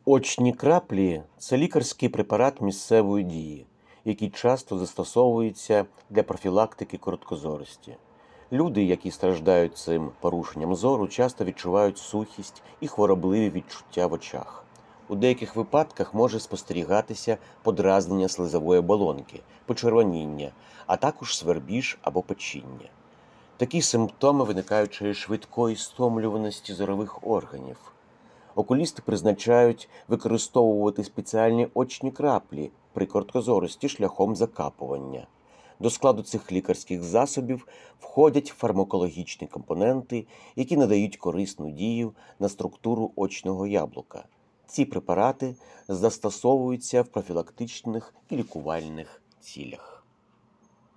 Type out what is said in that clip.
Очні краплі – це лікарський препарат місцевої дії, який часто застосовується для профілактики короткозорості. Люди, які страждають цим порушенням зору, часто відчувають сухість і хворобливі відчуття в очах. У деяких випадках може спостерігатися подразнення слизової оболонки, почервоніння, а також свербіж або печіння. Такі симптоми виникають через швидкої стомлюваності зорових органів. Окулісти призначають використовувати спеціальні очні краплі при короткозорості шляхом закапування. До складу цих лікарських засобів входять фармакологічні компоненти, які надають корисну дію на структуру очного яблука. Ці препарати застосовуються в профілактичних і лікувальних цілях.